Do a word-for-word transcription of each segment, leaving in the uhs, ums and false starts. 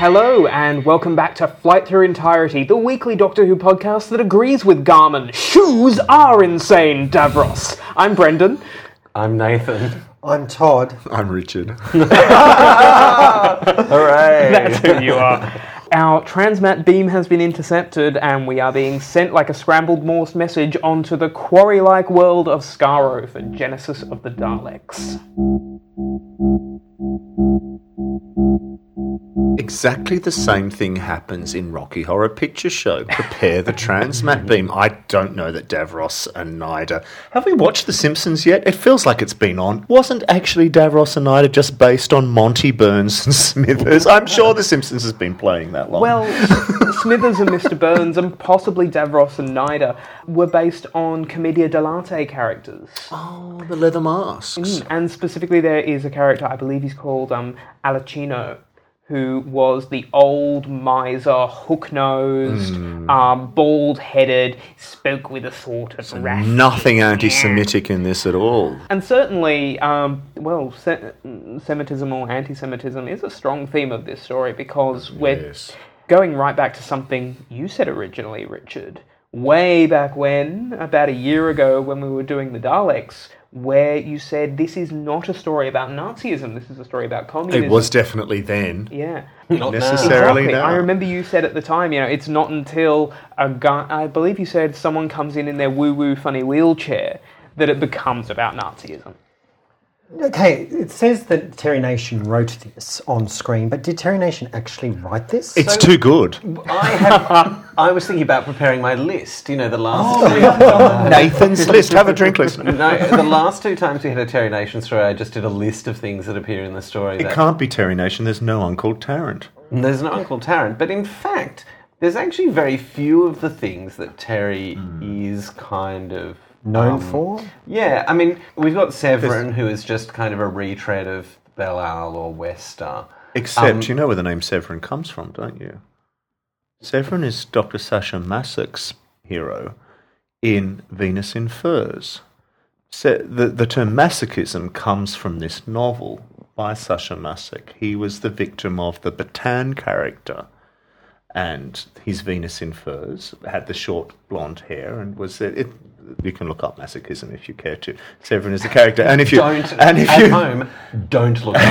Hello, and welcome back to Flight Through Entirety, the weekly Doctor Who podcast that agrees with Garmin. Shoes are insane, Davros. I'm Brendan. I'm Nathan. I'm Todd. I'm Richard. Hooray! That's who you are. Our transmat beam has been intercepted, and we are being sent like a scrambled Morse message onto the quarry-like world of Skaro for Genesis of the Daleks. Exactly the same thing happens in Rocky Horror Picture Show. Prepare the transmat beam. I don't know that Davros and Nyder... Have we watched The Simpsons yet? It feels like it's been on. Wasn't actually Davros and Nyder just based on Monty Burns and Smithers? I'm sure The Simpsons has been playing that long. Well, Smithers and Mister Burns, and possibly Davros and Nyder, were based on Commedia dell'arte characters. Oh, the leather masks. Mm, and specifically there is a character, I believe he's called um, Alicino, who was the old miser, hook-nosed, mm. um, bald-headed, spoke with a sort of so wrath. Nothing anti-Semitic in this at all. And certainly, um, well, se- Semitism or anti-Semitism is a strong theme of this story, because we're yes. going right back to something you said originally, Richard, way back when, about a year ago when we were doing the Daleks, where you said this is not a story about Nazism, this is a story about communism. It was definitely then. Yeah. Not necessarily exactly. now. I remember you said at the time, you know, it's not until a guy, I believe you said someone comes in in their woo-woo funny wheelchair that it becomes about Nazism. Okay, it says that Terry Nation wrote this on screen, but did Terry Nation actually write this? It's so too good. I have. I was thinking about preparing my list. You know, the last Oh, two, yeah. Nathan's list. Have a drink, listener. no, the last two times we had a Terry Nation story, I just did a list of things that appear in the story. It that, can't be Terry Nation. There's no Uncle Tarrant. There's no Uncle Tarrant, but in fact, there's actually very few of the things that Terry mm. is kind of known um, for. Yeah, I mean, we've got Severin, who is just kind of a retread of Belial or Wester. Except, Um, you know where the name Severin comes from, don't you? Severin is Doctor Sasha Massock's hero in Venus in Furs. So the, the term masochism comes from this novel by Sasha Massock. He was the victim of the Batan character, and his Venus in Furs had the short blonde hair, and was it, it you can look up masochism if you care to. Severin is the character, and if you don't and if at you, home, don't look up.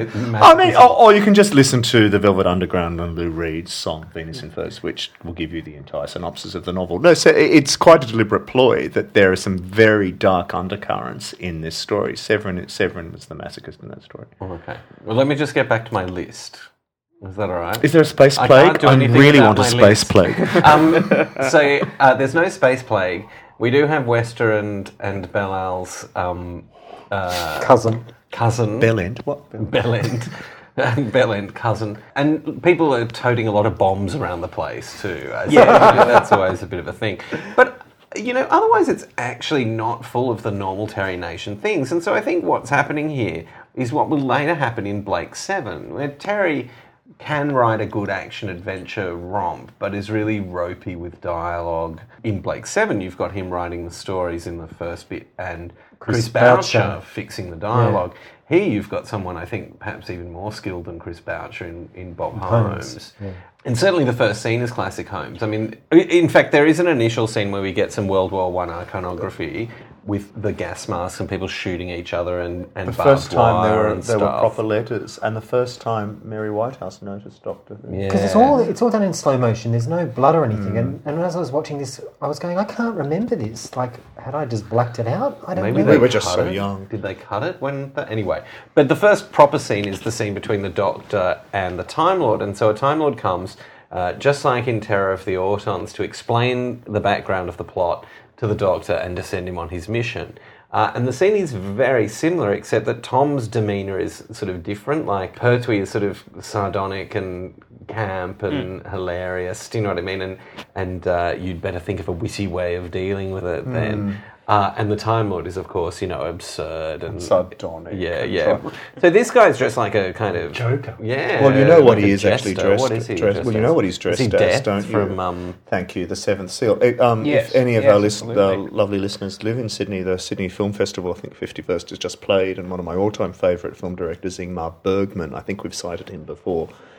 I mean, or, or you can just listen to the Velvet Underground and Lou Reed's song "Venus in Furs," which will give you the entire synopsis of the novel. No, so it's quite a deliberate ploy that there are some very dark undercurrents in this story. Severin, Severin was the masochist in that story. Okay, well, let me just get back to my list. Is that all right? Is there a space I plague? can't do I anything really without want a my space list. plague. um, so uh, there's no space plague. We do have Wester and and Belial's um, uh, Cousin. cousin. Bellend. What? Bellend. Bellend cousin. And people are toting a lot of bombs around the place too. Uh, so Yeah. that's always a bit of a thing. But, you know, otherwise it's actually not full of the normal Terry Nation things. And so I think what's happening here is what will later happen in Blake seven, where Terry can write a good action-adventure romp, but is really ropey with dialogue. In Blake seven, you've got him writing the stories in the first bit, and Chris, Chris Boucher, Boucher fixing the dialogue. Yeah. Here you've got someone, I think, perhaps even more skilled than Chris Boucher in, in Bob Holmes. Holmes. Yeah. And certainly the first scene is classic Holmes. I mean, in fact, there is an initial scene where we get some World War One iconography with the gas masks and people shooting each other and, and The barbed first time there wire were and there stuff. were proper letters, and the first time Mary Whitehouse noticed Doctor Who. Yeah. Because it's all it's all done in slow motion. There's no blood or anything. Mm. And, and as I was watching this, I was going, I can't remember this. Like, had I just blacked it out? I don't Maybe know. they were just cut so it. young. Did they cut it when? The, anyway, but the first proper scene is the scene between the Doctor and the Time Lord, and so a Time Lord comes, uh, just like in Terror of the Autons, to explain the background of the plot to the Doctor and to send him on his mission. Uh, and the scene is very similar, except that Tom's demeanour is sort of different. Like, Pertwee is sort of sardonic and camp and mm. hilarious, do you know what I mean? And and uh, you'd better think of a witty way of dealing with it mm. then. Uh, and the Time Lord is, of course, you know, absurd and... Sardonic. Yeah, yeah. So this guy's dressed like a kind of... Joker. Yeah. Well, you know what like he a is actually jester. dressed. What is he dressed dressed well, you as? know what he's dressed is he as, Death don't you? From, um, Thank you, the Seventh Seal. Uh, Um, Yes, if any of yes, our list, uh, absolutely. lovely listeners live in Sydney, the Sydney Film Festival, I think fifty-first, has just played, and one of my all-time favourite film directors, Ingmar Bergman, I think we've cited him before,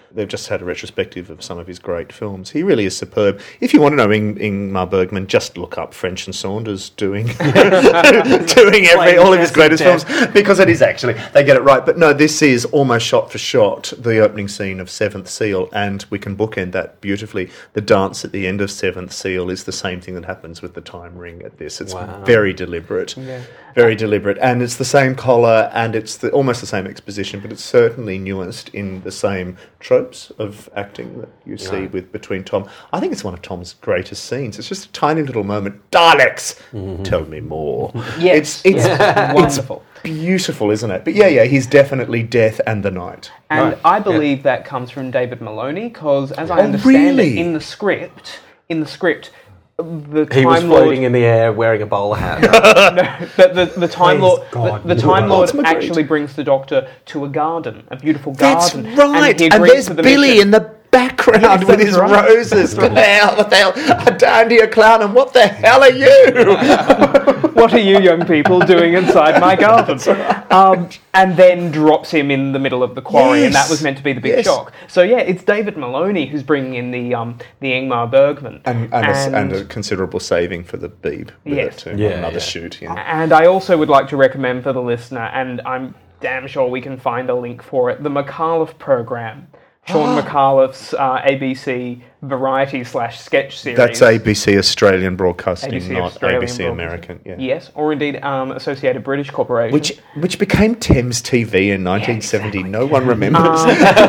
They've just had a retrospective of some of his great films. He really is superb. If you want to know Ing- Ingmar Bergman, just look up French and Saunders doing doing every all of his greatest films, because it is actually, they get it right. But no, this is almost shot for shot the opening scene of Seventh Seal, and we can bookend that beautifully. The dance at the end of Seventh Seal is the same thing that happens with the time ring at this. It's Wow. very deliberate, Yeah. very deliberate, and it's the same collar, and it's the, almost the same exposition, but it's certainly nuanced in the same tropes of acting that you see Right. with between Tom. I think it's one of Tom's greatest scenes. It's just a tiny little moment. Daleks, tell me more. Yes, it's it's, yeah. it's Wonderful. beautiful, isn't it? But yeah, yeah, he's definitely Death and the Night. And Right, I believe that comes from David Maloney, because as I Oh, understand really? it, in the script, in the script, the He Time was Lord, floating in the air wearing a bowler hat. no, but the, the Time Praise Lord, God, the, the you Time are. Lord Ultimate great. actually brings the Doctor to a garden, a beautiful That's garden. right. he And, agrees there's to the Billy mission. in the background Yes, with that's his right. roses. What the hell? What the hell? A dandy, a clown, and what the hell are you? What are you young people doing inside my garden? Um, and then drops him in the middle of the quarry, and that Yes. was meant to be the big Yes. shock. So yeah, it's David Maloney who's bringing in the um, the Ingmar Bergman. And, and, a, and a considerable saving for the Beeb with Yes. it too. Yeah, Another yeah. shoot. Yeah. And I also would like to recommend for the listener, and I'm damn sure we can find a link for it, the McAuliffe program. Sean McAuliffe's uh, A B C variety slash sketch series. That's A B C Australian Broadcasting, A B C not Australian A B C Broadcasting. American. Yeah. Yes, or indeed um, Associated British Corporation. Which which became Thames T V in nineteen seventy. exactly. No one remembers.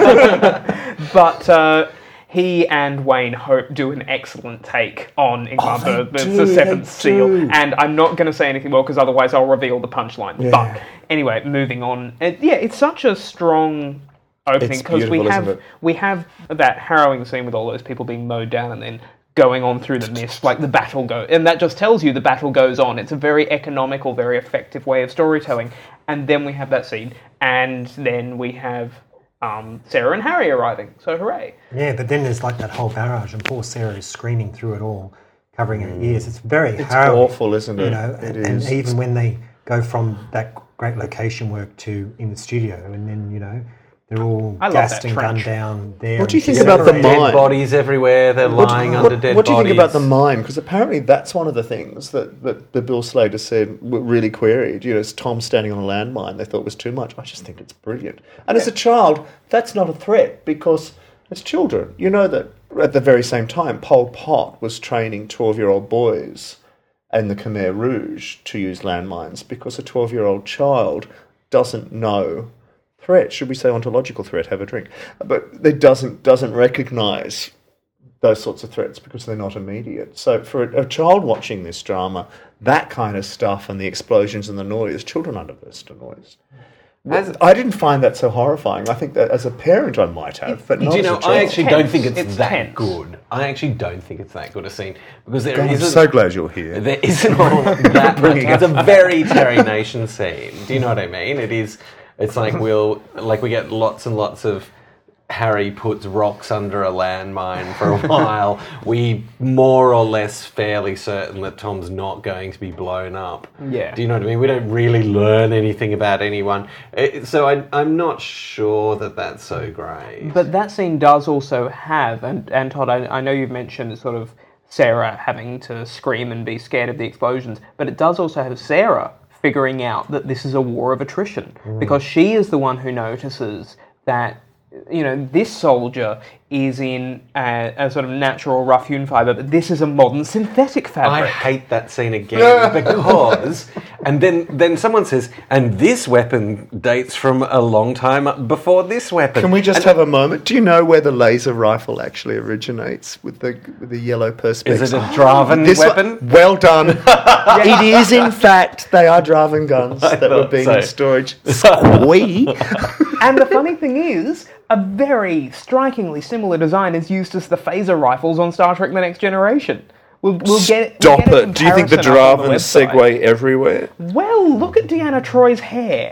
But uh, he and Wayne Hope do an excellent take on Ingmar Oh, they Bergman's do, The they Seventh Seal. do. And I'm not going to say anything more, because otherwise I'll reveal the punchline. Yeah. But anyway, moving on. It, yeah, it's such a strong opening, It's because we beautiful, have isn't it? we have that harrowing scene with all those people being mowed down and then going on through the mist, like the battle go, and that just tells you the battle goes on. It's a very economical, very effective way of storytelling. And then we have that scene, and then we have um, Sarah and Harry arriving. So hooray! Yeah, but then there's like that whole barrage, and poor Sarah is screaming through it all, covering her ears. It's very It's harrowing, awful, isn't it? You know, It and, and is. even when they go from that great location work to in the studio, and then you know they're all I love gassed that and trench. gunned down there. What do you and think she's about the afraid. Dead mine? bodies everywhere. They're What, lying what- under dead what do you bodies. think about the mime? Because apparently that's one of the things that, that, that Bill Slater said w- really queried. You know, it's Tom standing on a landmine. They thought was too much. I just think it's brilliant. And as a child, that's not a threat, because it's children. You know that at the very same time, Pol Pot was training twelve-year-old boys in the Khmer Rouge to use landmines, because a twelve-year-old child doesn't know threat. Should we say ontological threat? Have a drink. But it doesn't doesn't recognise those sorts of threats because they're not immediate. So for a, a child watching this drama, that kind of stuff and the explosions and the noise, children are averse to noise. As- I didn't find that so horrifying. I think that as a parent I might have, but not Do you as know, a child. I actually tense. don't think it's, It's that tense. good. I actually don't think it's that good a scene, because there God, I'm isn't- so glad you're here. There isn't all that much. It's a very Terry Nation scene. Do you know what I mean? It is. It's like we'll like we get lots and lots of Harry puts rocks under a landmine for a while. We more or less fairly certain that Tom's not going to be blown up. Yeah. Do you know what I mean? We don't really learn anything about anyone, it, so I, I'm not sure that that's so great. But that scene does also have, and, and Todd, I, I know you've mentioned sort of Sarah having to scream and be scared of the explosions, but it does also have Sarah figuring out that this is a war of attrition, because she is the one who notices that, you know, this soldier is in a, a sort of natural rough-hewn fibre, but this is a modern synthetic I fabric. hate that scene again because, and then then someone says, and this weapon dates from a long time before this weapon. Can we just And have a moment? Do you know where the laser rifle actually originates with the with the yellow perspex? Is it a Draven This weapon? one- well done. It is, in fact, they are Draven guns I that were thought being so. in storage. Squee. And the funny thing is, a very strikingly similar design is used as the phaser rifles on Star Trek The Next Generation. We'll, we'll get we'll Stop get a it. Do you think the comparison up on Dravens website. segue everywhere? Well, look at Deanna Troy's hair.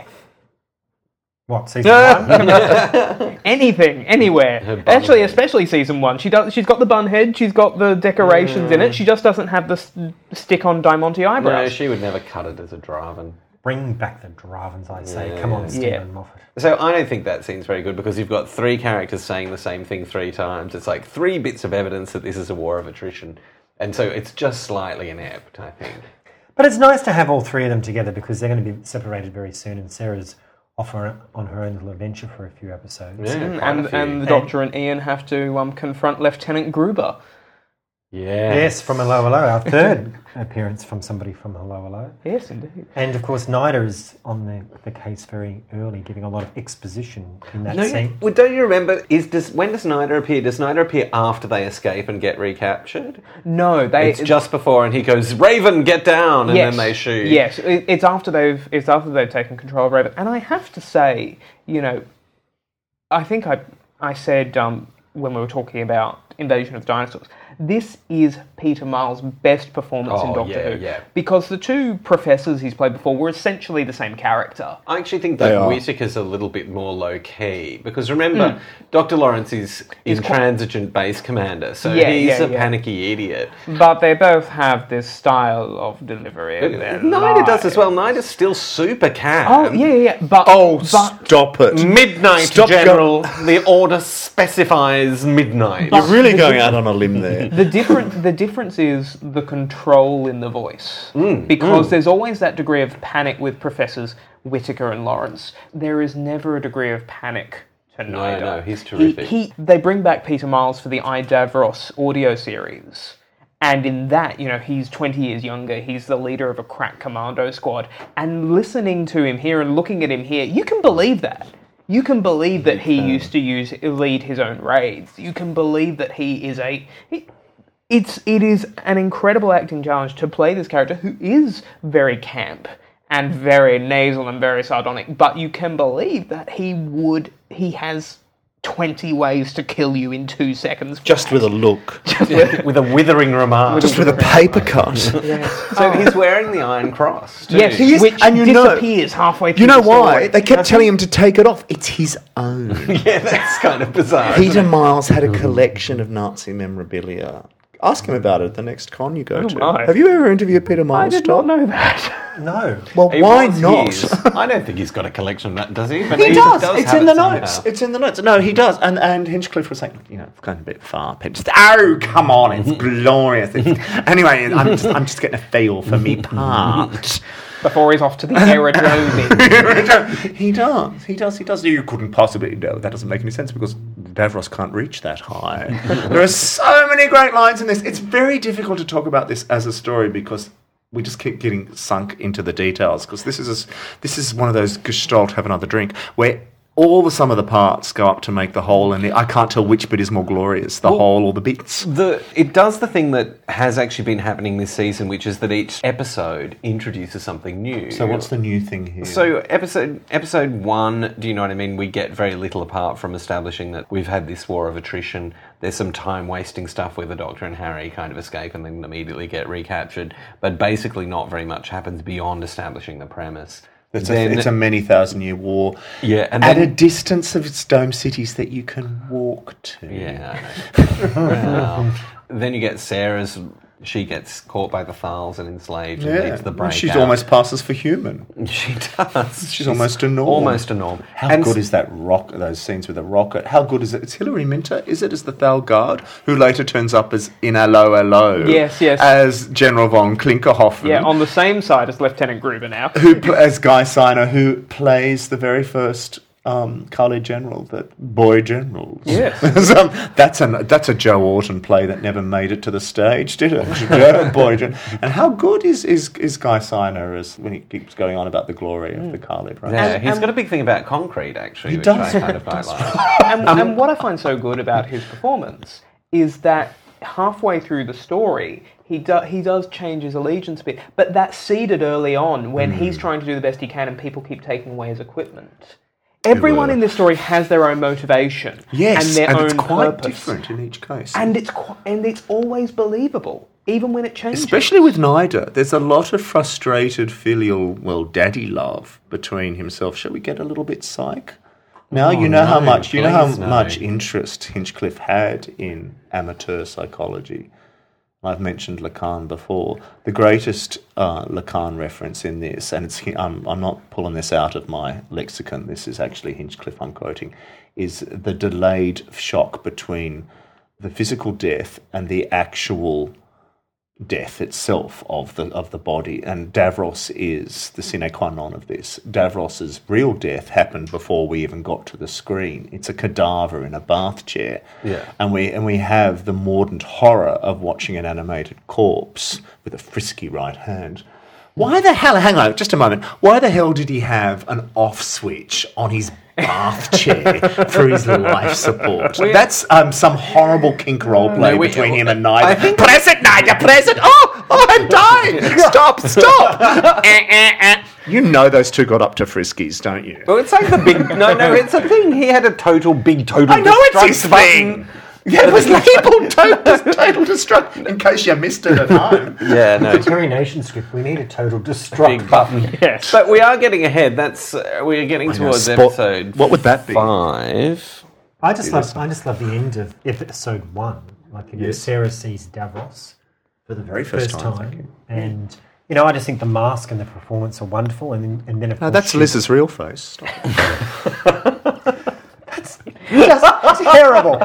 What, season one? Anything, anywhere. Her bun Actually, head. especially season one. She does. She's got the bun head. She's got the decorations in it. She just doesn't have the s- stick-on Diamante eyebrows. No, she would never cut it as a Draven. bring back the Dravens, I say. Yeah. Come on, Stephen Yeah. Moffat. So I don't think that scene's very good because you've got three characters saying the same thing three times. It's like three bits of evidence that this is a war of attrition. And so it's just slightly inept, I think. But it's nice to have all three of them together because they're going to be separated very soon, and Sarah's off her, on her own little adventure for a few episodes. Yeah, Mm, quite a and few. and the Doctor and Ian have to um, confront Lieutenant Gruber. Yeah. Yes, from Hello Hello, our third appearance from somebody from Hello Hello. Yes, indeed. And of course, Nida is on the, the case very early, giving a lot of exposition in that No, scene. well, don't you remember? Is does when does Snyder appear? Does Snyder appear after they escape and get recaptured? No, they. It's just before, and he goes, "Raven, get down!" and yes, then they shoot. Yes, it, it's after they've it's after they've taken control of Raven. And I have to say, you know, I think I I said um, when we were talking about Invasion of Dinosaurs, this is Peter Miles' best performance in Oh, Doctor yeah, Who. yeah. Because the two professors he's played before were essentially the same character. I actually think They that are. Whittaker's a little bit more low key because remember, Doctor Lawrence is intransigent base commander, so Yeah, he's yeah, a yeah. panicky idiot. But they both have this style of delivery. in their Nida does as lives. well. Nida's still super calm. Oh, yeah, yeah, yeah. But, Oh, but stop it. Midnight, Stop General. The order specifies midnight. You're really going out on a limb there. The different the difference is the control in the voice. Mm, because there's always that degree of panic with Professors Whittaker and Lawrence. There is never a degree of panic to No, Nida. no, he's He, terrific. he, they bring back Peter Miles for the I Davros audio series. And in that, you know, he's twenty years younger, he's the leader of a crack commando squad. And listening to him here and looking at him here, you can believe that. You can believe that he used to use lead his own raids. You can believe that he is a... He, it's it is an incredible acting challenge to play this character who is very camp and very nasal and very sardonic, but you can believe that he would... He has twenty ways to kill you in two seconds. Just with a look. Yeah, with a withering remark. Just with a paper cut. So he's wearing the Iron Cross, too. Yes, He is- which and you know- disappears halfway through You know the why? story. They kept telling him to take it off. It's his own. Yeah, that's kind of bizarre. Peter Miles had a collection of Nazi memorabilia. Ask him about it at the next con you go to. my. Have you ever interviewed Peter Miles, I did Todd? not know that. No. Well, He why was not? his. I don't think he's got a collection of that, does he? But He does. does It's have in the it somehow. notes. It's in the notes. No, he does. And and Hinchcliffe was saying, you know, it's going a bit far. Peter, oh, come on, it's glorious. It's, anyway, I'm just, I'm just getting a feel for me part. Before he's off to the aerodrome. he does. He does. He does. You couldn't possibly. No, that doesn't make any sense because Davros can't reach that high. There are so many great lines in this. It's very difficult to talk about this as a story because we just keep getting sunk into the details. Because this is a, this is one of those Gestalt have another drink where all the sum of the parts go up to make the whole, and I can't tell which bit is more glorious, the Well, whole or the bits. The it does the thing that has actually been happening this season, which is that each episode introduces something new. So what's the new thing here? So episode episode one, do you know what I mean? We get very little apart from establishing that we've had this war of attrition. There's some time wasting stuff where the Doctor and Harry kind of escape and then immediately get recaptured. But basically, not very much happens beyond establishing the premise. It's, Then- a, it's a many thousand year war. Yeah, and at then- a distance of its dome cities that you can walk to. Yeah. I know. Well, then you get Sarah's. She gets caught by the Thals and enslaved and leads the well, breakout. she's almost passes for human. She does. She's, almost a norm. Almost a norm. How And good s- is that rock? Those scenes with the rocket. How good is it? It's Hilary Minter, is it? As the Thal Guard, who later turns up as in Hello Hello. Yes, yes. As General von Klinkerhoffen. Yeah, on the same side as Lieutenant Gruber now. who pl- as Guy Siner, who plays the very first um, Kali General, that boy generals. Yes. so, that's a that's a Joe Orton play that never made it to the stage, did it? Joe, boy General. And how good is, is is Guy Siner as when he keeps going on about the glory of the Khalid, right? Yeah, And- he's and- got a big thing about concrete, actually, He which does. I kind of quite like. and, and what I find so good about his performance is that halfway through the story, he do, he does change his allegiance a bit, but that's seeded early on when he's trying to do the best he can and people keep taking away his equipment. Everyone were. in this story has their own motivation Yes, and their and own it's quite purpose. different in each case. And it's qu- and it's always believable, even when it changes. Especially with Nida, there's a lot of frustrated filial, well, daddy love between himself. Shall we get a little bit psych? Now Oh, you know how no, much you know how please no. much interest Hinchcliffe had in amateur psychology. I've mentioned Lacan before. The greatest uh, Lacan reference in this, and it's I'm, I'm not pulling this out of my lexicon, this is actually Hinchcliffe I'm quoting, is the delayed shock between the physical death and the actual death itself of the of the body. And Davros is the sine qua non of this. Davros's real death happened before we even got to the screen. It's a cadaver in a bath chair. Yeah. And we and we have the mordant horror of watching an animated corpse with a frisky right hand. Why the hell, hang on, just a moment. Why the hell did he have an off switch on his bath chair for his life support? That's um, some horrible kink role play No, we- between him and I Nigel. think- Press it, Nigel, press it! Oh, oh, I'm dying! Stop, stop! Eh, eh, eh. You know those two got up to friskies, don't you? Well, it's like the big. No, no, it's a thing. He had a total big total. I know it's his destruct button. thing! Yeah, it was labelled total, total destruct, in case you missed it at home. Yeah, no. Terry Nation script, we need a total destruct Big button. Yes. But we are getting ahead. That's uh, we are getting know, towards spot- episode. what would that be? Five. I just love I just love the end of episode one. Like you know, Yes. Sarah sees Davros For the very first, first time. time, and you know I just think the mask and the performance are wonderful, and then and then of No, course that's she- Liz's real face. just terrible.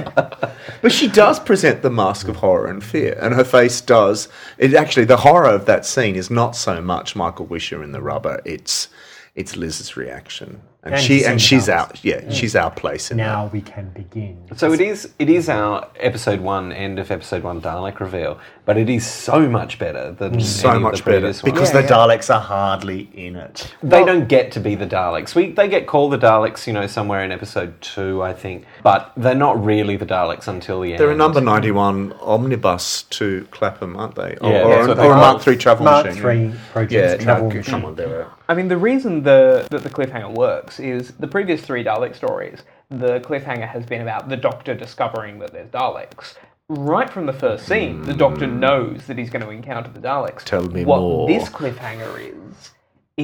But she does present the mask of horror and fear, and her face does. It actually, the horror of that scene is not so much Michael Wisher in the rubber; it's it's Liz's reaction, and, And she Christina and she's Bales. out. Yeah, she's our place in Now we can begin. So it is. It is our episode one end of episode one Dalek reveal, but it is so much better than that. So any of much the better previous ones. because Yeah, the yeah. Daleks are hardly in it. They don't get to be the Daleks. We they get called the Daleks, you know, somewhere in episode two, I think, but they're not really the Daleks until the end. They're a number ninety-one omnibus to Clapham, aren't they? Or, Yeah, or, that's an- what or they a call Mark it. three travel Mark machine. three project Yeah, travel no, machine. come on, there. I mean, the reason the that the cliffhanger works is the previous three Dalek stories, the cliffhanger has been about the Doctor discovering that there's Daleks. Right from the first scene, the Doctor knows that he's going to encounter the Daleks. Tell me what more. this cliffhanger is,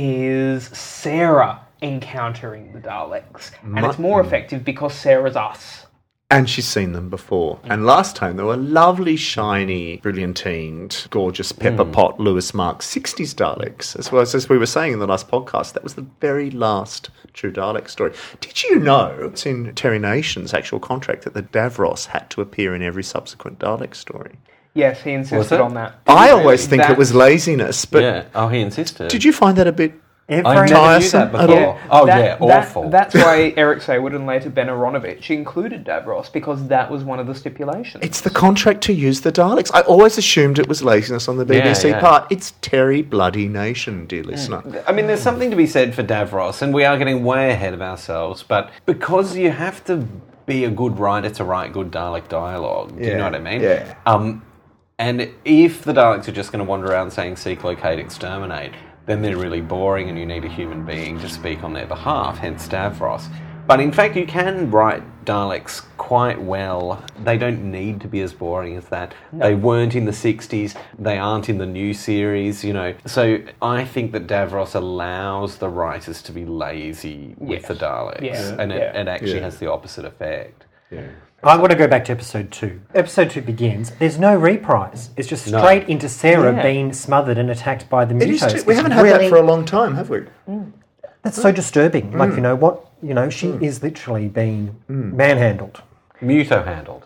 is Sarah encountering the Daleks. And it's more effective because Sarah's us. And she's seen them before. And last time they were lovely, shiny, brilliantined, gorgeous pepper pot Lewis Mark sixties Daleks. As well as, as we were saying in the last podcast, that was the very last true Dalek story. Did you know it's in Terry Nation's actual contract that the Davros had to appear in every subsequent Dalek story? Yes, he Was insisted it? on that. I always think That- it was laziness, but yeah. Oh, he insisted. did you find that a bit... Every I never knew tiresome that at before. all? Oh that- yeah, that- awful. That's why Eric Saywood and later Ben Aronovich included Davros, because that was one of the stipulations. It's the contract to use the Daleks. I always assumed it was laziness on the B B C Yeah, yeah. part. It's Terry Bloody Nation, dear listener. I mean, there's something to be said for Davros, and we are getting way ahead of ourselves, but because you have to be a good writer to write good Dalek dialogue, do you Yeah, know what I mean? yeah. Um, and if the Daleks are just going to wander around saying seek, locate, exterminate, then they're really boring and you need a human being to speak on their behalf, hence Davros. But in fact, you can write Daleks quite well. They don't need to be as boring as that. They weren't in the sixties. They aren't in the new series, you know. So I think that Davros allows the writers to be lazy with Yes. the Daleks. Yeah. And it, Yeah. it actually Yeah. has the opposite effect. Yeah. I want to go back to episode two. Episode two begins. There's no reprise. It's just No. straight into Sarah Yeah. being smothered and attacked by the It is mutos. true. We It's haven't had really- that for a long time, have we? That's so disturbing. Like you know what? You know she is literally being manhandled. Muto handled.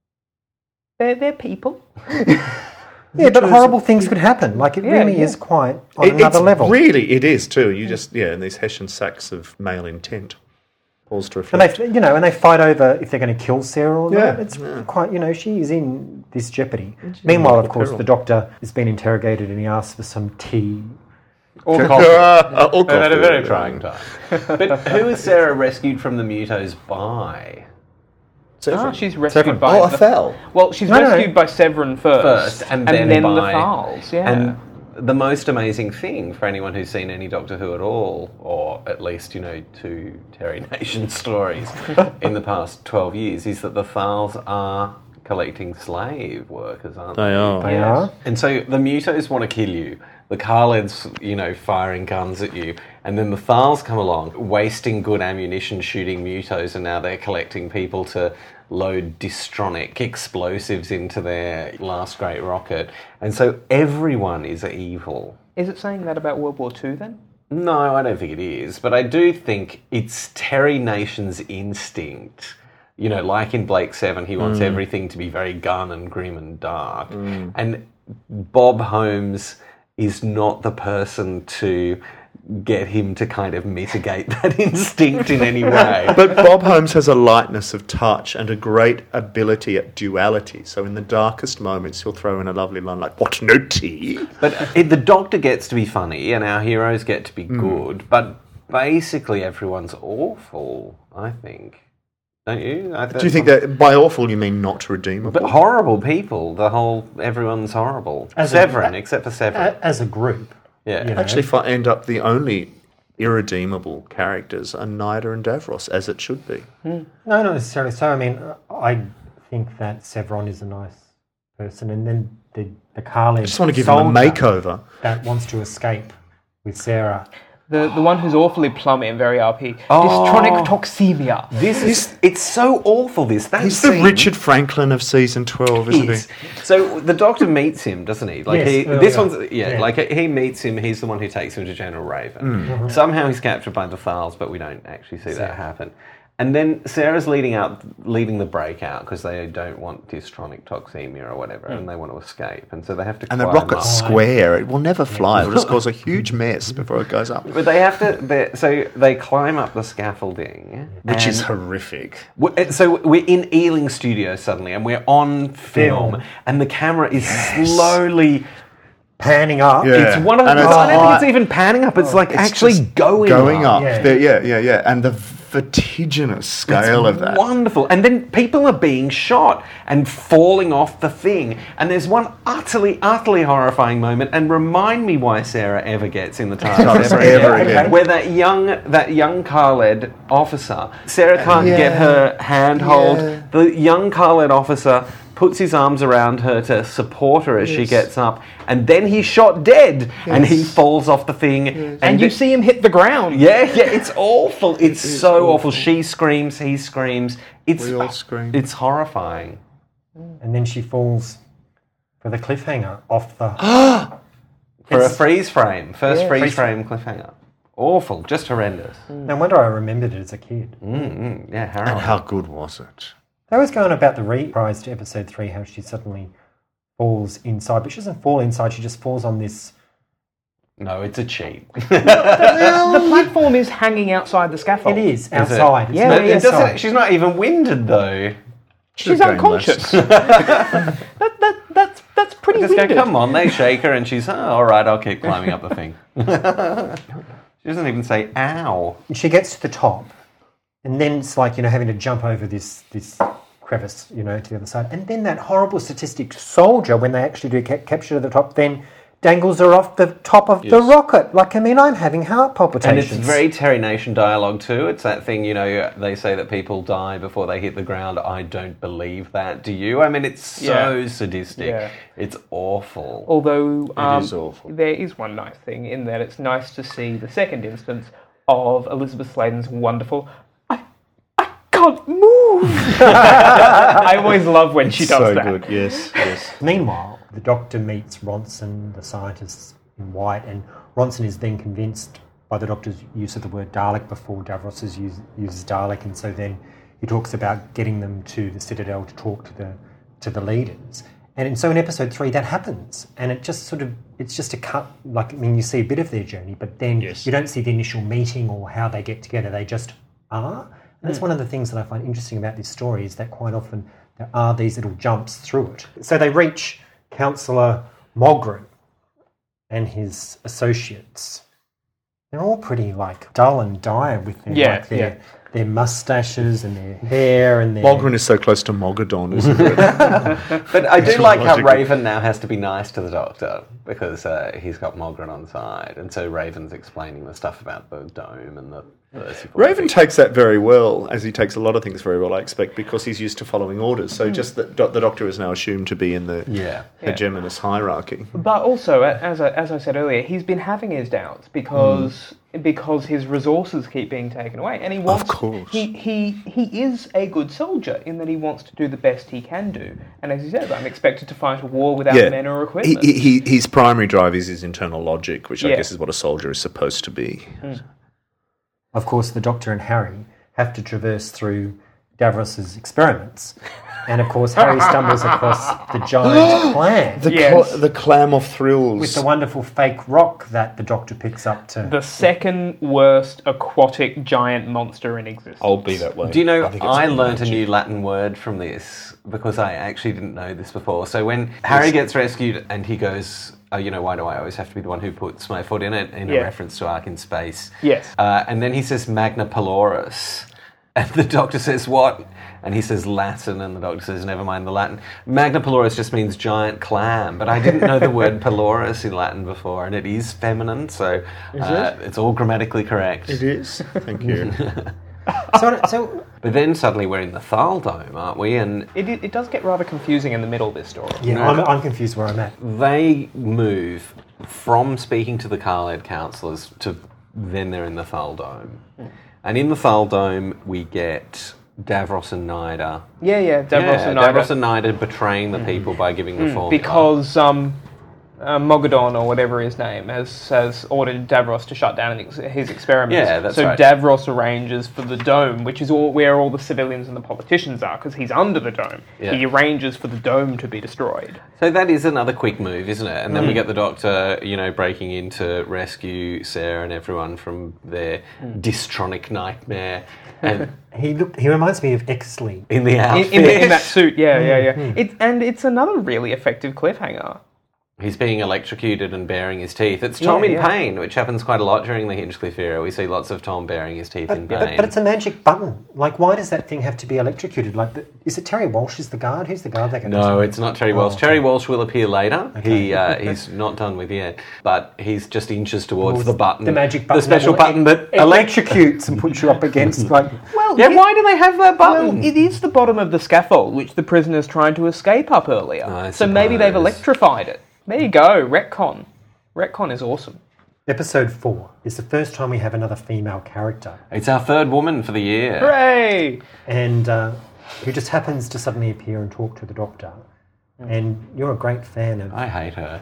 They're, they're people. Yeah, but horrible things could happen. Like it Yeah, really yeah. is quite on It- another it's level. Really, it is too. You just, yeah, and these Hessian sacks of male intent. Pause to And reflect. they, you know, and they fight over if they're going to kill Sarah or Yeah, not. It's yeah. quite, you know, she is in this jeopardy. Meanwhile, of course, peril. the doctor has been interrogated and he asks for some tea. Or Uh, or They've had a coffee. very trying time. But who is Sarah rescued from the Mutos by? Ah, she's rescued Severin. by Oh, the- Athel. Well, she's No, no, no. rescued by Severin first, First, and then by- the Thals. Yeah. And the most amazing thing for anyone who's seen any Doctor Who at all, or at least, you know, two Terry Nation stories in the past twelve years, is that the Thals are collecting slave workers, aren't they? They are. They Yes. are. And so the Mutos want to kill you. The Khaleds, you know, firing guns at you. And then the Thals come along, wasting good ammunition shooting mutos, and now they're collecting people to load dystronic explosives into their last great rocket. And so everyone is evil. Is it saying that about World War Two then? No, I don't think it is. But I do think it's Terry Nation's instinct. You know, like in Blake Seven, he wants mm. everything to be very gun and grim and dark. Mm. And Bob Holmes is not the person to get him to kind of mitigate that instinct in any way. But Bob Holmes has a lightness of touch and a great ability at duality. So in the darkest moments, he'll throw in a lovely line like, "What, no tea?" But it, the Doctor gets to be funny and our heroes get to be mm. good, but basically everyone's awful, I think. Don't you? I Do you think that by awful you mean not redeemable? But horrible people. The whole, everyone's horrible. As Severin, a, except for Severin. As a group. Yeah. You know. Actually end up the only irredeemable characters are Nyder and Davros, as it should be. Mm. No, not necessarily so. I mean, I think that Severin is a nice person, and then the, the Khaled I just want to give him a makeover. That wants to escape with Sarah. The the one who's awfully plummy and very R P. Oh. Dystronic toxemia. This is, it's so awful, this. That He's scene. the Richard Franklin of season twelve, isn't He's, he? So the Doctor meets him, doesn't he? Like yes, he, earlier. this one's yeah, yeah. like he meets him. He's the one who takes him to General Raven. Mm. Mm-hmm. Somehow he's captured by the Thals, but we don't actually see that happen. And then Sarah's leading out, leading the breakout because they don't want dystronic toxemia or whatever, mm. and they want to escape, and so they have to. And the climb rocket's up. square; it will never fly. It'll just cause a huge mess before it goes up. But they have to. So they climb up the scaffolding, which is and- horrific. We're- So we're in Ealing Studios suddenly, and we're on film, film. and the camera is yes. slowly. Panning up. Yeah. It's one of the. And I it's don't think high- it's even panning up. It's like It's actually just going going up. up. Yeah. The- Yeah, yeah, yeah. And the vertiginous scale It's of that. wonderful. And then people are being shot and falling off the thing. And there's one utterly, utterly horrifying moment. And remind me why Sarah ever gets in the TARDIS ever, Ever again. again. Where that young, that young Khaled officer, Sarah can't Yeah. get her handhold. Yeah. The young Khaled officer puts his arms around her to support her as she Yes. gets up, and then he's shot dead, and he Yes. falls off the thing, And, and you it- see him hit the ground. yeah, yeah, it's awful. It's is so awful. awful. She screams, he screams. It's We all scream. It's horrifying. And then she falls for the cliffhanger off the... For a It's- freeze frame, first Yeah, freeze freeze frame cliffhanger. Awful, just horrendous. No wonder I remembered it as a kid. Mm-mm, yeah, And harrowing. how good was it? They always go on about the reprise to episode three, how she suddenly falls inside, but she doesn't fall inside, she just falls on this... No, it's a cheat. The platform is hanging outside the scaffold. It is, outside. It's Yeah, not But it inside. doesn't, she's not even winded though. She's Should've unconscious. gained that, that, that's, that's pretty Just go, winded. come on, they shake her and she's, oh, all right, I'll keep climbing up the thing. She doesn't even say, ow. She gets to the top, and then it's like, you know, having to jump over this this crevice, you know, to the other side. And then that horrible statistic soldier, when they actually do ca- capture to the top, then dangles her off the top of the Yes. rocket. Like, I mean, I'm having heart And palpitations. it's very Terry Nation dialogue too. It's that thing, you know, they say that people die before they hit the ground. I don't believe that. Do you? I mean, it's so Yeah. sadistic. Yeah. It's awful. Although um, is awful. there is one nice thing in that it's nice to see the second instance of Elizabeth Sladen's wonderful I I can't move. I always love when she does so that. good, yes, yes. Meanwhile, the Doctor meets Ronson, the scientist in white, and Ronson is then convinced by the Doctor's use of the word Dalek before Davros use, uses Dalek, and so then he talks about getting them to the Citadel to talk to the to the leaders. And in- so in episode three, that happens, and it just sort of, it's just a cut, like, I mean, you see a bit of their journey, but then Yes. you don't see the initial meeting or how they get together, they just are. And that's one of the things that I find interesting about this story, is that quite often there are these little jumps through it. So they reach Councillor Mogren and his associates. They're all pretty, like, dull and dire with their, Yeah, like, their, yeah. their moustaches and their hair and their... Mogren is so close to Mogadon, isn't it? But I do like how logical. Raven now has to be nice to the Doctor because uh, he's got Mogren on side, and so Raven's explaining the stuff about the dome and the Raven takes that very well, as he takes a lot of things very well, I expect, because he's used to following orders. So just that do- the Doctor is now assumed to be in the Yeah. hegemonous hierarchy. But also, a- as I, as I said earlier, he's been having his doubts because because his resources keep being taken away, and he wants. Of course. He he he is a good soldier in that he wants to do the best he can do, and as he says, I'm expected to fight a war without men or equipment. He, he, his primary drive is his internal logic, which I Yeah. guess is what a soldier is supposed to be. Mm. Of course, the Doctor and Harry have to traverse through Davros's experiments. And, of course, Harry stumbles across the giant clam The, Yes. cl- the clam of thrills. with the wonderful fake rock that the Doctor picks up to... The second worst aquatic giant monster in existence. I'll be that way. Do you know, I think it's I really learnt a magic. new Latin word from this because I actually didn't know this before. So when Harry gets rescued and he goes, oh, you know, why do I always have to be the one who puts my foot in it, in Yeah. a reference to Ark in Space. Yes. Uh, and then he says Magna Paloris. And the Doctor says, what? And he says Latin, and the Doctor says, never mind the Latin. Magna Paloris just means giant clam, but I didn't know the word Paloris in Latin before, and it is feminine, so uh, it's all grammatically correct. It is. Thank you. So, so But then suddenly we're in the Thal Dome, aren't we? And It, it, it does get rather confusing in the middle of this story. yeah, I'm, I'm confused where I'm at. they move from speaking to the Carled councillors to then they're in the Thal Dome. And in the Thal Dome, we get Davros and Nyder. Yeah, yeah, Davros yeah, and Nyder. Davros and Nyder betraying the people by giving the formula. Because um, uh, Mogadon, or whatever his name, has has ordered Davros to shut down ex- his experiments. Yeah, that's so right. Davros arranges for the dome, which is all, where all the civilians and the politicians are, because he's under the dome. Yeah. He arranges for the dome to be destroyed. So that is another quick move, isn't it? And then we get the Doctor, you know, breaking in to rescue Sarah and everyone from their dystronic nightmare. And He look. He reminds me of Exley. in the In, outfit, in, the, in that suit, yeah, yeah, yeah. It, and it's another really effective cliffhanger. he's being electrocuted and baring his teeth. It's Tom Yeah, in yeah. pain, which happens quite a lot during the Hinchcliffe era. We see lots of Tom bearing his teeth in But, pain. but, but it's a magic button. Like, why does that thing have to be electrocuted? Like, the, is it Terry Walsh is the guard? Who's the guard that gets No, it's not Terry Oh, Walsh. okay. Terry Walsh will appear later. Okay. He uh, he's not done with yet, but he's just inches towards the button, The magic button. the special that will button that e- electrocutes and puts you up against, like... Well, Yeah, yeah, why do they have that button? Well, it is the bottom of the scaffold, which the prisoners tried to escape up earlier. I so maybe they've suppose. electrified it. There you go, retcon. Retcon is awesome. Episode four is the first time we have another female character. It's our third woman for the year. Hooray! And uh, who just happens to suddenly appear and talk to the Doctor. And you're a great fan of... I hate her.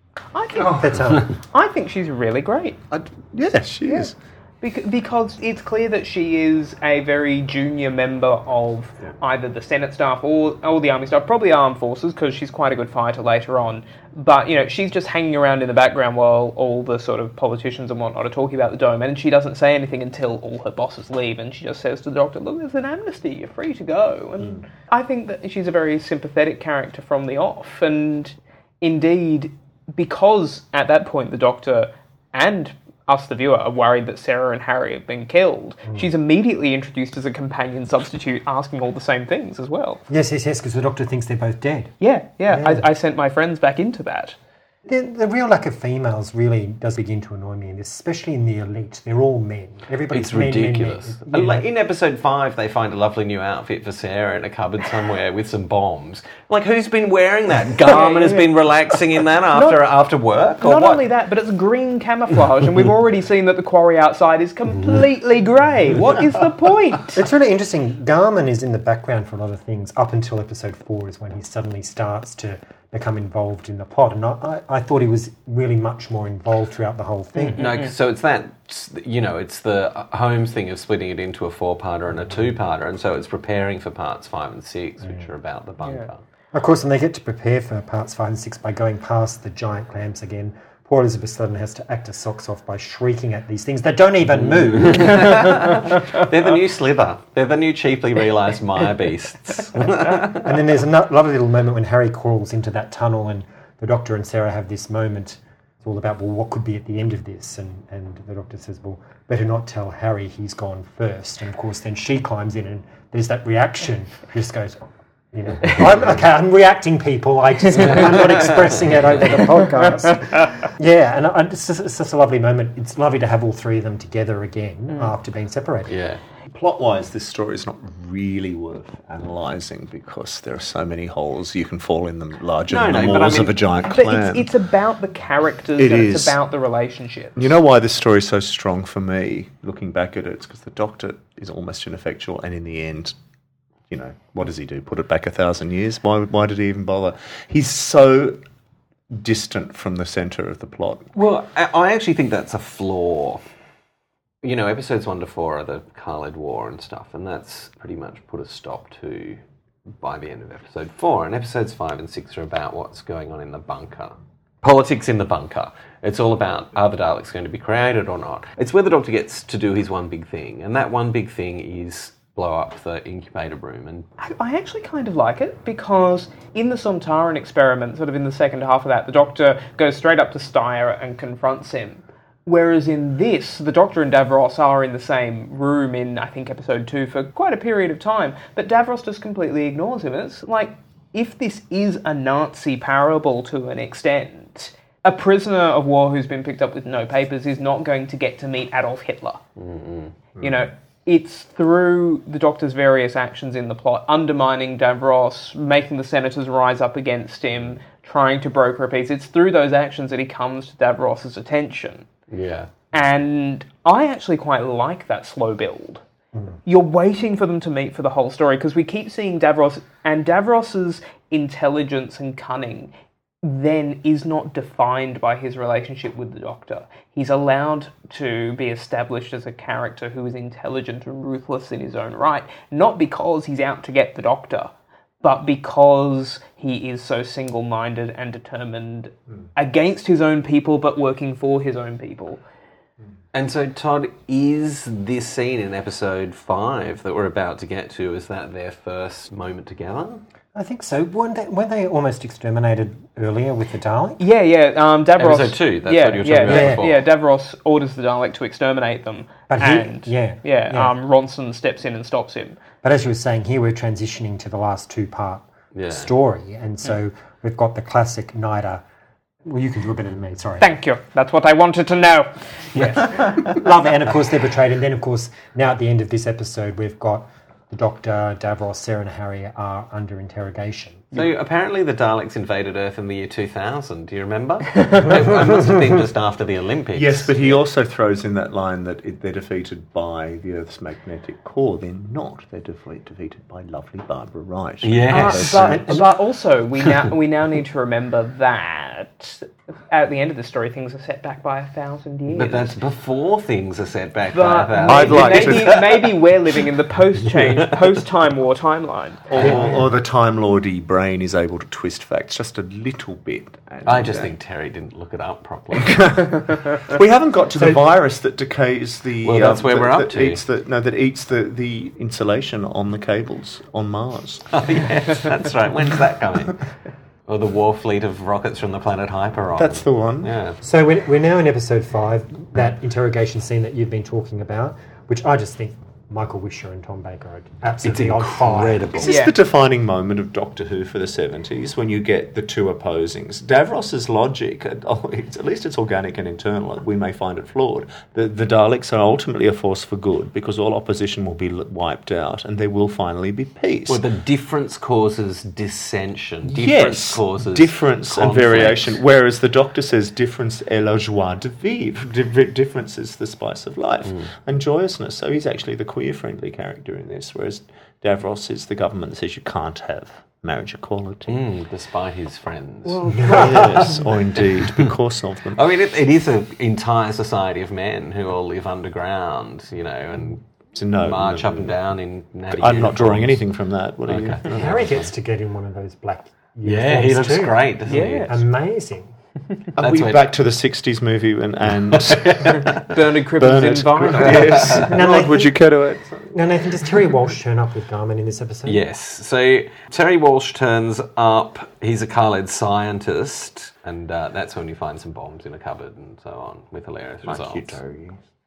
I think, But, uh, I think she's really great. I, yeah, she is. Bec- because it's clear that she is a very junior member of either the Senate staff or, or the Army staff, probably Armed Forces, because she's quite a good fighter later on. But, you know, she's just hanging around in the background while all the sort of politicians and whatnot are talking about the dome, and she doesn't say anything until all her bosses leave, and she just says to the Doctor, look, there's an amnesty, you're free to go. And mm. I think that she's a very sympathetic character from the off, and indeed, because at that point the Doctor and us, the viewer, are worried that Sarah and Harry have been killed, mm. she's immediately introduced as a companion substitute, asking all the same things as well. yes, yes, yes, because the Doctor thinks they're both dead. Yeah, yeah, Yeah. I, I sent my friends back into that. The, the real lack of females really does begin to annoy me in this, especially in the elite. They're all men. Everybody's It's men, men, men. ridiculous. You know, Like, in episode five, they find a lovely new outfit for Sarah in a cupboard somewhere with some bombs. Like, who's been wearing that? Garmin has been relaxing in that after after work, or Not what? only that, but it's green camouflage, and we've already seen that the quarry outside is completely grey. What is the point? It's really interesting. Garmin is in the background for a lot of things up until episode four is when he suddenly starts to become involved in the plot. And I, I, I thought he was really much more involved throughout the whole thing. No, 'cause- so it's that, you know, it's the Holmes thing of splitting it into a four-parter and a two-parter, and so it's preparing for parts five and six, which are about the bunker. Of course, and they get to prepare for parts five and six by going past the giant clams again. Poor Elizabeth suddenly has to act her socks off by shrieking at these things that don't even move. They're the new Slither. They're the new cheaply realised Maya beasts. And then there's a no- lovely little moment when Harry crawls into that tunnel and the Doctor and Sarah have this moment. It's all about, well, what could be at the end of this? And, and the Doctor says, well, better not tell Harry he's gone first. And, of course, then she climbs in and there's that reaction. She just goes, You know, I'm, okay, I'm reacting, people. I just I'm not expressing it over the podcast. Yeah, and I, it's, just, it's just a lovely moment. It's lovely to have all three of them together again mm. after being separated. Yeah. Plot-wise, this story is not really worth analysing because there are so many holes you can fall in them larger no, than no, the but walls I mean, of a giant but clan. it's, it's about the characters It and is. it's about the relationships. You know why this story is so strong for me, looking back at it? It's because the Doctor is almost ineffectual, and in the end, you know, what does he do? Put it back a thousand years? Why, why did he even bother? He's so distant from the centre of the plot. Well, I I actually think that's a flaw. You know, episodes one to four are the Khalid War and stuff, and that's pretty much put a stop to by the end of episode four. And episodes five and six are about what's going on in the bunker. Politics in the bunker. It's all about, are the Daleks going to be created or not? It's where the Doctor gets to do his one big thing, and that one big thing is blow up the incubator room. And I, I actually kind of like it because in the Sontaran experiment, sort of in the second half of that, the Doctor goes straight up to Styre and confronts him. Whereas in this, the Doctor and Davros are in the same room in, I think, episode two for quite a period of time, but Davros just completely ignores him. It's like, if this is a Nazi parable to an extent, a prisoner of war who's been picked up with no papers is not going to get to meet Adolf Hitler. Mm-hmm. You know, it's through the Doctor's various actions in the plot, undermining Davros, making the senators rise up against him, trying to broker a peace. It's through those actions that he comes to Davros's attention. yeah. And I actually quite like that slow build. Mm. You're waiting for them to meet for the whole story, because we keep seeing Davros, and Davros's intelligence and cunning then is not defined by his relationship with the Doctor. He's allowed to be established as a character who is intelligent and ruthless in his own right, not because he's out to get the Doctor, but because he is so single-minded and determined mm. against his own people, but working for his own people. And so, Todd, is this scene in episode five that we're about to get to, is that their first moment together? I think so. Weren't they, weren't they almost exterminated earlier with the Dalek? Yeah, yeah. Um, Davros, episode two, that's yeah, what you were talking yeah, about yeah, before. Yeah, Davros orders the Dalek to exterminate them. But he, and, yeah, yeah, yeah. Um, Ronson steps in and stops him. But as you were saying, here we're transitioning to the last two-part Yeah. story, and so yeah. we've got the classic Nida. Well, you can do a better than me, sorry. Thank you. That's what I wanted to know. Yes. Love it. And of course they're betrayed. And then of course, now at the end of this episode, we've got the Doctor, Davros, Sarah and Harry are under interrogation. So apparently the Daleks invaded Earth in the year two thousand, do you remember? It must have been just after the Olympics. Yes, but he also throws in that line that it, they're defeated by the Earth's magnetic core. They're not. They're defeat, defeated by lovely Barbara Wright. Yes. Uh, but, but also, we now we now need to remember that at the end of the story, things are set back by a thousand years. But that's before things are set back But by a thousand. I'd like maybe, to- maybe we're living in the post-change, post-Time War timeline. Or, or the Time Lordy brain is able to twist facts just a little bit. And, I just uh, think Terry didn't look it up properly. we haven't got to the virus that decays the. Well, that's where that, we're up that to. Eats the, no, that eats the, the insulation on the cables on Mars. Oh, yes, that's right. When's that coming? Or the war fleet of rockets from the planet Hyperon. That's the one. Yeah. So we're, we're now in episode five, that interrogation scene that you've been talking about, which I just think Michael Wisher and Tom Baker are absolutely It's on fire. incredible. Is this Yeah. the defining moment of Doctor Who for the seventies, when you get the two opposings? Davros's logic, oh, it's, at least it's organic and internal, we may find it flawed. The, the Daleks are ultimately a force for good, because all opposition will be wiped out, and there will finally be peace. Well, the difference causes dissension. Difference yes, causes difference and conflict. variation. Whereas the Doctor says difference est la joie de vivre. Di- difference is the spice of life Mm. and joyousness. So he's actually the queer-friendly character in this, whereas Davros is the government that says you can't have marriage equality. Mm, despite his friends. Yes, or indeed because of them. I mean, it, it is an entire society of men who all live underground, you know, and So no, march no, up and down in natty I'm not drawing uniforms. anything from that. What are Okay. And Harry gets to get in one of those black Yeah, he uniforms looks too. great, doesn't Yeah. he? Amazing. Are That's we when- back to the sixties movie and, and Bernard Cribbins Bernard in vinyl. Yes. No, Rod, no, would you care to it? Now, Nathan, does Terry Walsh turn up with Garmin in this episode? Yes. So Terry Walsh turns up. He's a Khaled scientist, and uh, that's when you find some bombs in a cupboard and so on, with hilarious results.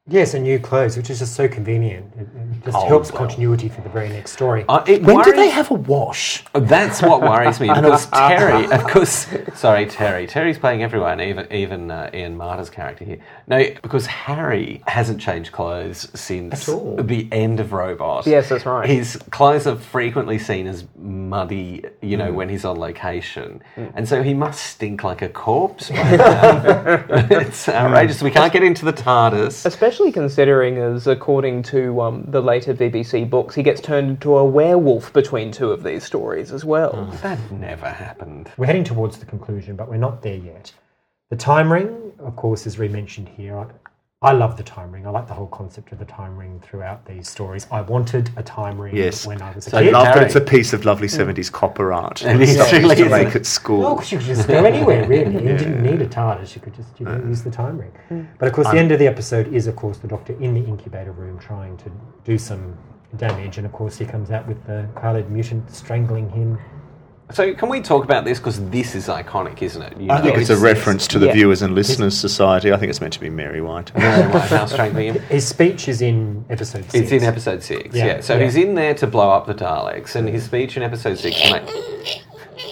Yes, and new clothes, which is just so convenient. It, it just Oh, helps well. continuity for the very next story. Uh, it When do worries- they have a wash? That's what worries me because Terry, of course, sorry, Terry. Terry's playing everyone, even even uh, Ian Marter's character here. No, because Harry hasn't changed clothes since At all. the end of Robot. Yes, that's right. His clothes are frequently seen as muddy, you know, when he's on location, and so he must stink like a corpse by now. It's outrageous. We can't get into the TARDIS. Especially considering, as according to um, the later B B C books, he gets turned into a werewolf between two of these stories as well. That never happened. We're heading towards the conclusion, but we're not there yet. The time ring, of course, is re-mentioned here. I, I love the time ring. I like the whole concept of the time ring throughout these stories. I wanted a time ring Yes. when I was a So I kid. love that Harry. it's a piece of lovely seventies copper art. And that it's stuff really used to is. make at Well, school. because you could just go anywhere, really. You didn't need a TARDIS. You could just you know, use the time ring. But, of course, the end of the episode is, of course, the Doctor in the incubator room trying to do some damage. And, of course, he comes out with the Khalid mutant strangling him. So can we talk about this because this is iconic, isn't it? You I know, think it's a reference to the yeah. Viewers and Listeners Society. I think it's meant to be Mary White. Very White House strangling him. His speech is in episode six. It's in episode six, yeah. Yeah. So Yeah. he's in there to blow up the Daleks, and his speech in episode six. Mate,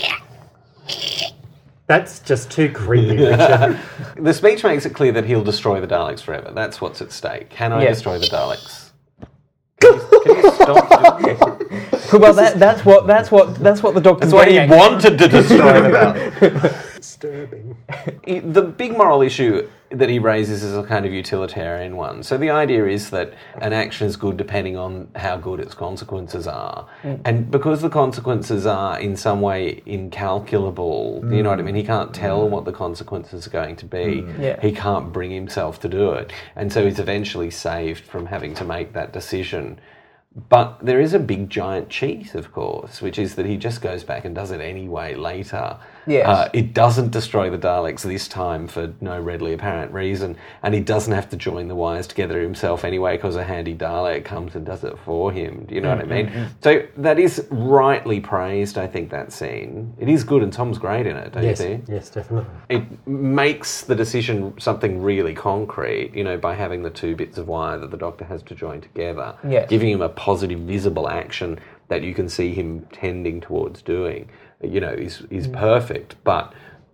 That's just too creepy, Richard. the speech makes it clear that he'll destroy the Daleks forever. That's what's at stake. Can I Yeah. destroy the Daleks? Can you, can you stop doing this? Well, that, that's what that's what that's what the Doctor's That's why he getting at. wanted to destroy the Daleks. Disturbing. He- The big moral issue that he raises is a kind of utilitarian one. So the idea is that an action is good depending on how good its consequences are. And because the consequences are in some way incalculable, you know what I mean? He can't tell what the consequences are going to be. Yeah. He can't bring himself to do it. And so he's eventually saved from having to make that decision. But there is a big giant cheat, of course, which is that he just goes back and does it anyway later. Yes. Uh, it doesn't destroy the Daleks this time for no readily apparent reason, and he doesn't have to join the wires together himself anyway because a handy Dalek comes and does it for him. Do you know what I mean? So that is rightly praised, I think, that scene. It is good, and Tom's great in it, don't Yes, you think? yes, definitely. It makes the decision something really concrete, you know, by having the two bits of wire that the Doctor has to join together, Yes. giving him a positive, visible action that you can see him tending towards doing, you know, is, is perfect, but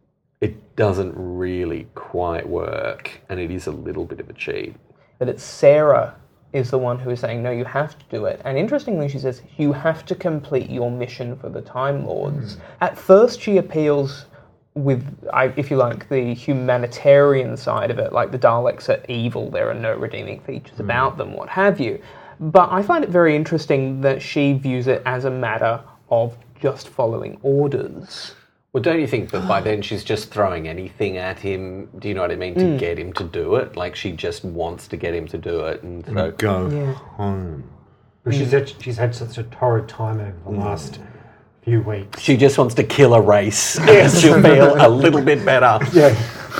it doesn't really quite work, and it is a little bit of a cheat. That it's Sarah is the one who is saying, no, you have to do it. And interestingly, she says, you have to complete your mission for the Time Lords. At first, she appeals with, I- if you like, the humanitarian side of it, like the Daleks are evil, there are no redeeming features about them, what have you. But I find it very interesting that she views it as a matter of just following orders. Well, don't you think that by then she's just throwing anything at him, do you know what I mean, to get him to do it? Like, she just wants to get him to do it, and so... Go Yeah. home. But she's had, she's had such a torrid time over the last few weeks. She just wants to kill a race. Yes. She'll feel a little bit better. Yeah.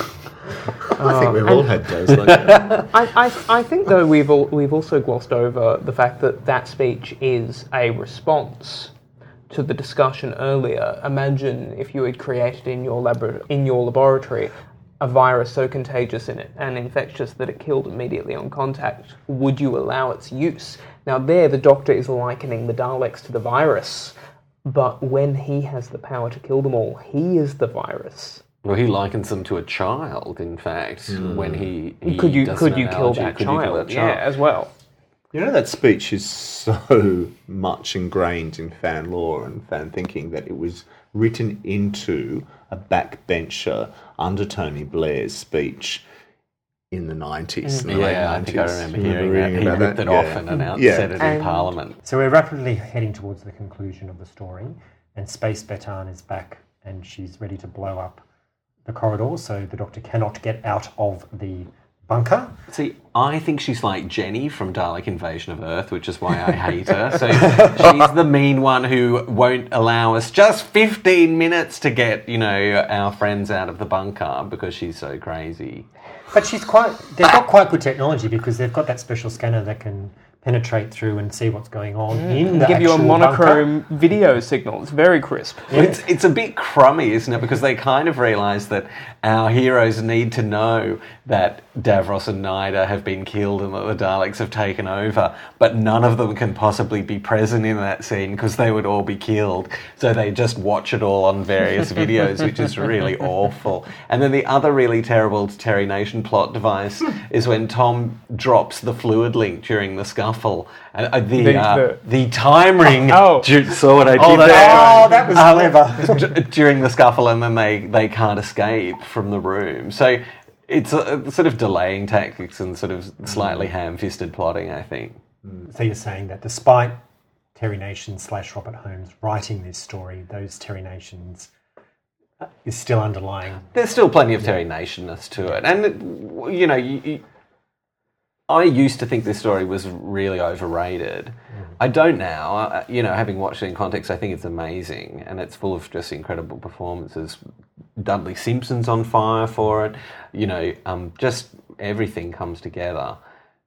I think we've all had days like that. I, I, I think, though, we've all, we've also glossed over the fact that that speech is a response to the discussion earlier. Imagine if you had created in your labor- in your laboratory a virus so contagious in it and infectious that it killed immediately on contact. Would you allow its use? Now there, the Doctor is likening the Daleks to the virus, but when he has the power to kill them all, he is the virus. Well, he likens them to a child, in fact, when he, he Could you does could an you kill analogy. that Could you child? kill that Yeah, child? as well. You know, that speech is so much ingrained in fan lore and fan thinking that it was written into a backbencher under Tony Blair's speech in the nineties. in the late Yeah, I think I nineties. remember hearing reading that. He about ripped that? it off Yeah. and announced Yeah. said it in And- Parliament. So we're rapidly heading towards the conclusion of the story, and Space Betan is back, and she's ready to blow up the corridor, so the Doctor cannot get out of the bunker. See, I think she's like Jenny from Dalek Invasion of Earth, which is why I hate her. So she's the mean one who won't allow us just fifteen minutes to get, you know, our friends out of the bunker because she's so crazy. But she's quite, they've got quite good technology because they've got that special scanner that can penetrate through and see what's going on Mm. in the Give you a actual monochrome bunker. video signal. It's very crisp. Yeah. It's, it's a bit crummy, isn't it? Because they kind of realise that our heroes need to know that Davros and Nyder have been killed and that the Daleks have taken over, but none of them can possibly be present in that scene because they would all be killed. So they just watch it all on various videos, which is really awful. And then the other really terrible Terry Nation plot device is when Tom drops the fluid link during the scuffle. And uh, the, The- uh, the- the time ring. Oh. Do you saw what I did Oh, that's there? right. Oh, that was Um, clever. d- during the scuffle, and then they, they can't escape from the room. So it's a, a sort of delaying tactics and sort of slightly ham-fisted plotting, I think. So you're saying that despite Terry Nation slash Robert Holmes writing this story, those Terry Nations uh, is still underlying. There's still plenty of Terry Nation-ness to it. And, it, you know, you, you, I used to think this story was really overrated. I don't now. I, you know, having watched it in context, I think it's amazing, and it's full of just incredible performances. Dudley Simpson's on fire for it. You know, um, just everything comes together.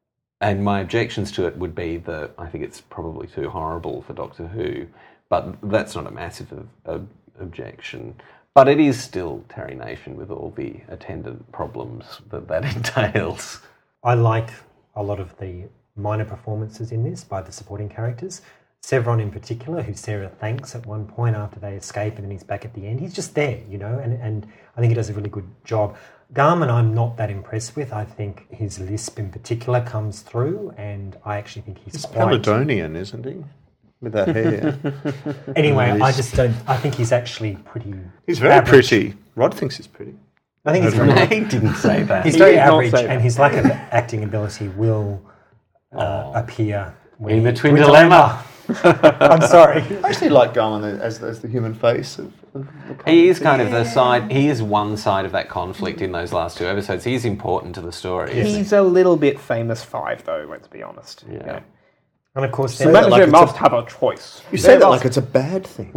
And my objections to it would be that I think it's probably too horrible for Doctor Who, but that's not a massive ob- ob- objection. But it is still Terry Nation with all the attendant problems that that entails. I like a lot of the minor performances in this by the supporting characters. Sevron in particular, who Sarah thanks at one point after they escape and then he's back at the end. He's just there, you know, and, and I think he does a really good job. Garman I'm not that impressed with. I think his lisp in particular comes through, and I actually think he's, He's quite... Peladonian, isn't he? With that hair. Anyway, Nice. I just don't... I think he's actually pretty... He's very average. pretty. Rod thinks he's pretty. I think he's very... He didn't say that. He's He very did not average, say that. and his lack of acting ability will uh, appear when In the he- Twin Twin Dilemma. I'm sorry. I actually like Garman as, as the human face of, of the He is kind of the side, he is one side of that conflict in those last two episodes. He is important to the story. isn't he? He's a little bit famous five, though, let's be honest. Yeah. You know. And of course, The then, that manager like it's must a- have a choice. You They say that must- like it's a bad thing.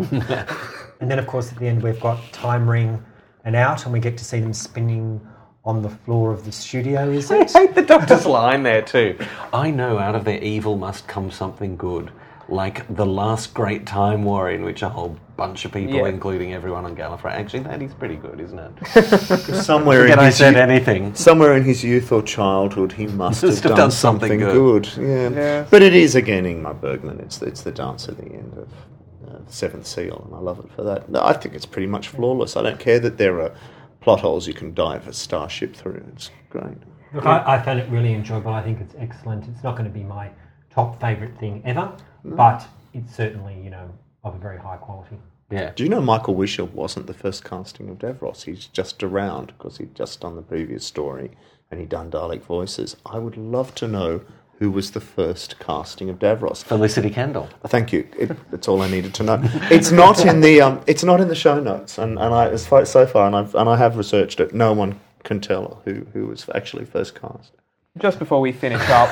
and then of course at the end we've got Time Ring and Out, and we get to see them spinning on the floor of the studio. Is I it? hate the Doctor's line there too. I know out of their evil must come something good, like the last great time war in which a whole bunch of people, Yeah. including everyone on Gallifrey. Actually, that is pretty good, isn't it? Somewhere in Forget I his said youth- anything. Somewhere in his youth or childhood, he must have Must have done, done something something good. good. Yeah. Yeah. But it is again Ingmar Bergman. It's it's the dance at the end of uh, Seventh Seal, and I love it for that. No, I think it's pretty much flawless. I don't care that there are plot holes you can dive a starship through. It's great. Look, I, I found it really enjoyable. I think it's excellent. It's not going to be my top favourite thing ever, but it's certainly, you know, of a very high quality. Yeah. Do you know Michael Wisher wasn't the first casting of Davros? He's just around because he'd just done the previous story and he'd done Dalek voices. I would love to know who was the first casting of Davros. Felicity Kendall. Thank you. It, that's all I needed to know. It's not in the um, it's not in the show notes, and, and I as far, so far, and I've and I have researched it. No one can tell who, who was actually first cast. Just before we finish up,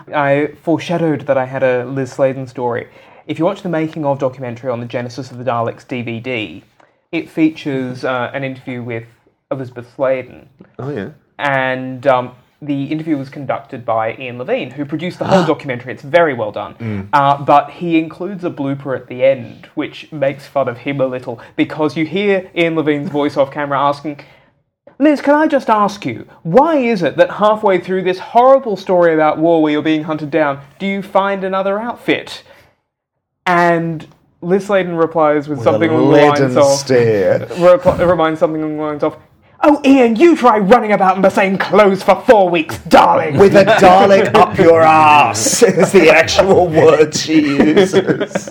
I foreshadowed that I had a Liz Sladen story. If you watch the making of documentary on the Genesis of the Daleks D V D, it features uh, an interview with Elizabeth Sladen, Oh yeah. and um, the interview was conducted by Ian Levine, who produced the whole documentary. It's very well done. Uh, but he includes a blooper at the end, which makes fun of him a little, because you hear Ian Levine's voice off camera asking, Liz, can I just ask you, why is it that halfway through this horrible story about war where you're being hunted down, do you find another outfit? And Liz Sladen replies with, With something a along the lines leaden of... stare. repli- reminds something along the lines of, oh, Ian, you try running about in the same clothes for four weeks, darling. With a Dalek up your ass is the actual word she uses.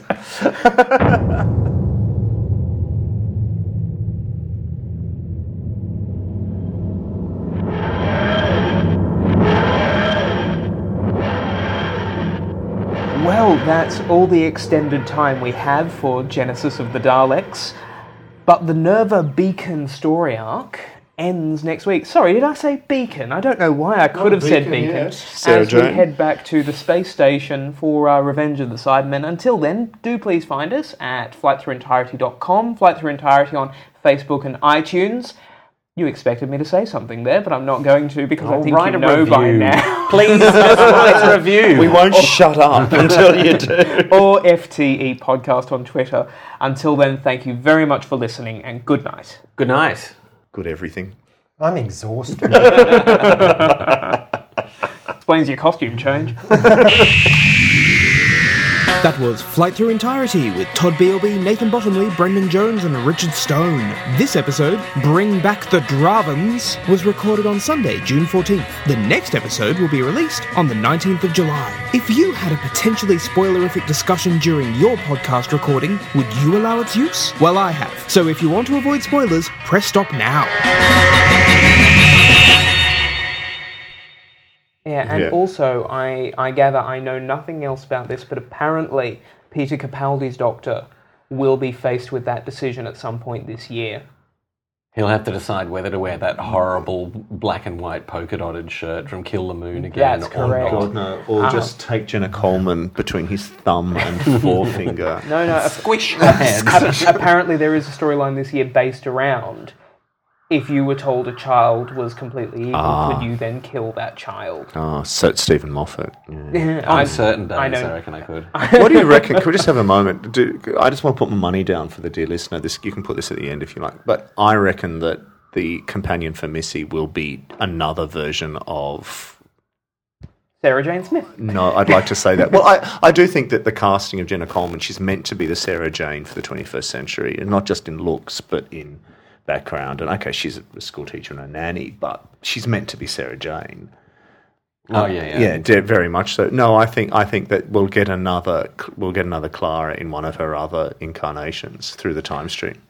Well, that's all the extended time we have for Genesis of the Daleks. But the Nerva Beacon story arc ends next week. Sorry, did I say Beacon? I don't know why I could have said Beacon, Beacon. yes. Sarah As we Jane. head back to the space station for uh, Revenge of the Cybermen. Until then, do please find us at flight through entirety dot com, Flight Through Entirety on Facebook and iTunes. You expected me to say something there, but I'm not going to because I Oh, think write you a know by review. now. Please, just write a review. We won't shut up until you do. Or F T E Podcast on Twitter. Until then, thank you very much for listening and good night. Good night. Good everything. I'm exhausted. Explains your costume change. That was Flight Through Entirety with Todd Bealby, Nathan Bottomley, Brendan Jones and Richard Stone. This episode, Bring Back the Dravens, was recorded on Sunday, June fourteenth. The next episode will be released on the nineteenth of July. If you had a potentially spoilerific discussion during your podcast recording, would you allow its use? Well, I have. So if you want to avoid spoilers, press stop now. Yeah, and Yeah. also, I, I gather I know nothing else about this, but apparently Peter Capaldi's Doctor will be faced with that decision at some point this year. He'll have to decide whether to wear that horrible black and white polka dotted shirt from Kill the Moon again. That's or correct. not. God, no. Or Uh-huh. just take Jenna Coleman between his thumb and forefinger. No, no, Squish the hands. apparently there is a storyline this year based around if you were told a child was completely evil, Ah. could you then kill that child? Oh, so it's Stephen Moffat. Yeah. On I- certain days, I I, know. reckon I could. What do you reckon? Can we just have a moment? Do, I just want to put my money down for the dear listener. This you can put this at the end if you like. But I reckon that the companion for Missy will be another version of. Sarah Jane Smith. No, I'd like to say that. Well, I, I do think that the casting of Jenna Coleman, she's meant to be the Sarah Jane for the twenty-first century, and not just in looks, but in background. And okay, she's a school teacher and a nanny, but she's meant to be Sarah Jane. Oh yeah, yeah. Yeah, de- very much so. No, I think I think that we'll get another we'll get another Clara in one of her other incarnations through the time stream.